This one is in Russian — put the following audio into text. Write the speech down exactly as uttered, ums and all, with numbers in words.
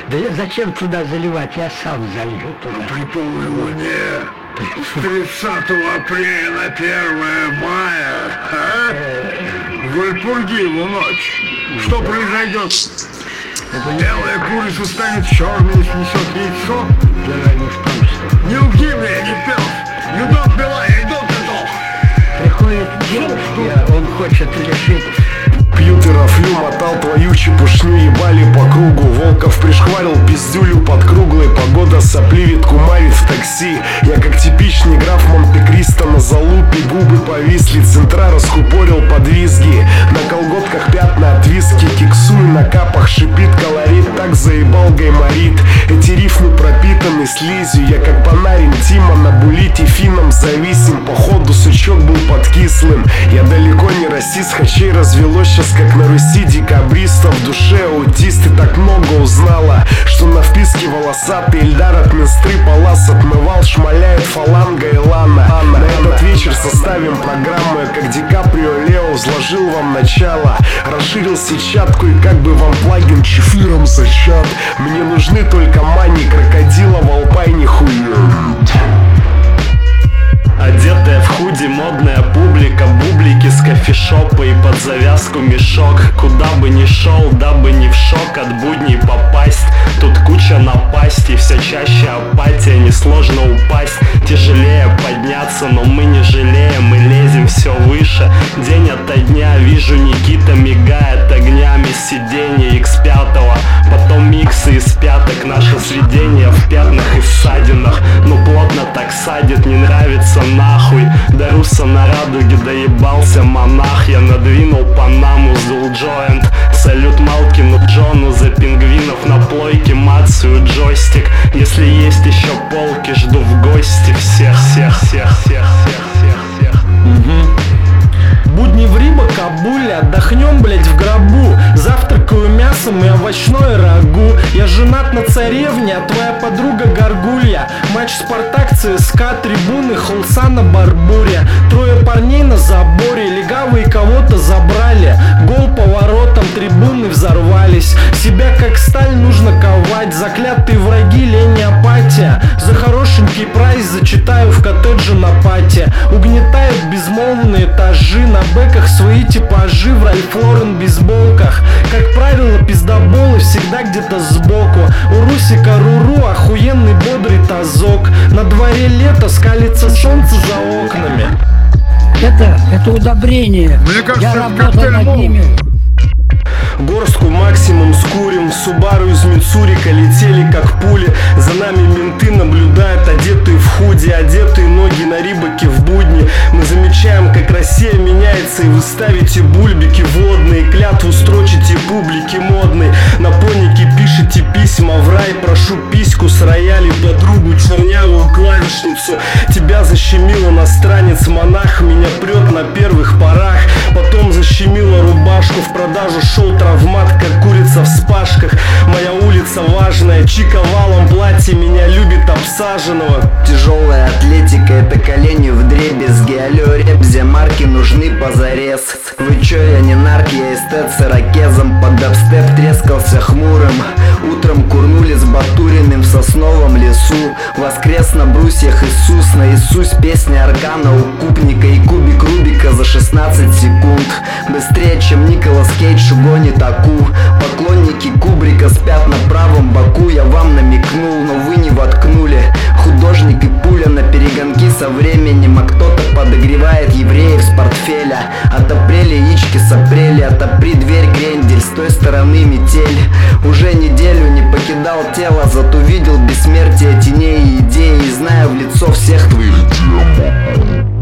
Да зачем туда заливать? Я сам залью туда. При полной луне с тридцатого апреля на первое мая, а? В Вальпургиву ночь. Что произойдет? Белая курица станет черной и снесет яйцо? Не лги мне, не пел. You don't lie, I don't at all. Приходит девушка, он хочет решить. Пьют и рафлю, мотал твою чепушню, ебали по кругу. Волков пришхварил пиздюлю под круглой. Погода сопливит, кумарит в такси. Я как типичный граф Монте-Кристо на залупе. Губы повисли, центра раскупорил под визги. На колготках пятна от виски. Киксую на капах, шипит колорит. Так заебал гайморит. Эти рифмы пропитаны слизью. Я как панарин Тима на булите финном зависим. Походу сучок был подкислым. Я далеко не расист, хачей развелось сейчас как на Руси декабристов. В душе аутисты так много узнала, что на вписке волосатый Эльдар от менстры палас отмывал, шмаляет фаланга и лана. На этот вечер составим программу. Я как Ди Каприо Лео взложил вам начало. Расширил сетчатку и как бы вам плагин чефиром зачат. Мне нужны только мани, крокодила в алпайне хуя. Одетая в худи модная публика, бублики с кофешопа и под завязку мешок. Куда бы ни шел, дабы не в шок от будней попасть. Тут куча напастей, все чаще апатия, несложно упасть. Тяжелее подняться, но мы не жалеем, мы лезем все выше. День ото дня вижу Никита мигает огнями сиденья икс пять. Потом миксы из пяток, наше сведение в пятнах и ссадинах. Но плотно так садит, не нравится нахуй. Даруса на радуге, доебался монах. Я надвинул панаму, сдул джойнт. Салют Малкину Джону за пингвинов на плойке, мацию джойстик. Если есть еще полки, жду в гости всех, всех, всех, всех, всех, всех, всех. Будни в Риба, Кабуле, отдохнем, блять, в гробу. Завтракаю мясом и овощное рагу. Я женат на царевне, а твоя подруга горгулья. Матч Спартак, ЦСКА, трибуны, холса на Барбуре. Трое парней на заборе, легавые кого-то забрали. Гол по воротам, трибуны взорвались. Себя как сталь нужно ковать. Заклятые враги, лень и апатия. За хорошенький прайс зачитаю в коттедже на пати. Угнетают безмолвные этажи. На бэках свои типажи, в Ральф Лорен бейсболках. Как правило, пиздоболы всегда где-то сбоку. У Русика Руру охуенный бодрый тазок. На дворе лето, скалится солнце за окнами. Это, это удобрение. Мне кажется, я это работал коктейль над Молотов. ними. Горстку максимум скурим. В Субару из Мицурика летели как пули. За нами менты наблюдают, одетые в худи, одетые ноги на рибаке в будни. Мы замечаем, как Россия меняется, и вы ставите бульбики водные. Клятву строчите публике модной. На понике пишите письма в рай. Прошу письку с рояли, подругу чернявую клавишницу. Тебя защемил иностранец монах. Меня прет на первых порах. Потом защемила рубашку. В продажу шел травмат, как курица в спашках. Моя улица важная, чика валом платье меня любит обсаженного. Тяжелая атлетика, это колени вдребезги. Алло, ребзя, марки нужны позарез. Вы чё, я не нарк, я эстет с ирокезом. Под дабстеп трескался хмурым. Утром курнули с Батуриным в сосновом лесу. Воскрес на брусьях Иисус. На Иисус песня Аркана, укупника и кубик Рубика за шестнадцать секунд. Быстрее, чем Николас Кейдж угонит Аку. Поклонники Кубрика спят на правом боку. Я вам намекнул, но вы не воткнули. Художник и пуля на перегонки со временем. А кто-то подогревает евреев с портфеля. Отопрели яички с апреля. Отопри дверь, Грендель, с той стороны метель. Уже неделю не покидал тело, зато видел бессмертие теней и идей. И знаю в лицо всех твоих демонов.